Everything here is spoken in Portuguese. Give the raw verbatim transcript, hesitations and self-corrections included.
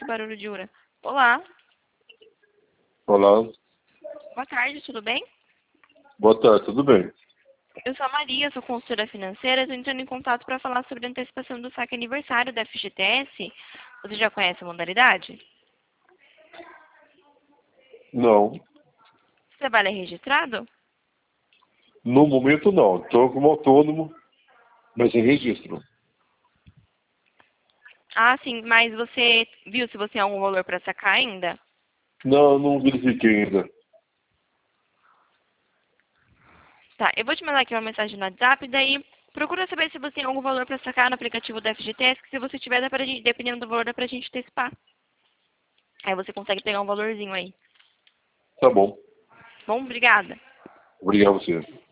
barulho de ura. Olá, Olá, boa tarde, tudo bem? boa tarde, tudo bem? Eu sou a Maria, sou consultora financeira, estou entrando em contato para falar sobre a antecipação do saque aniversário da F G T S. Você já conhece a modalidade? Não, Você trabalha registrado? no momento não. Estou como autônomo, mas em registro. Ah, sim, mas você viu se você tem algum valor para sacar ainda? Não, não verifiquei ainda. Tá, eu vou te mandar aqui uma mensagem no WhatsApp, daí procura saber se você tem algum valor para sacar no aplicativo da F G T S, que se você tiver, dá pra gente, dependendo do valor, dá pra gente antecipar. Aí você consegue pegar um valorzinho aí. Tá bom. Bom, obrigada. Obrigado a você.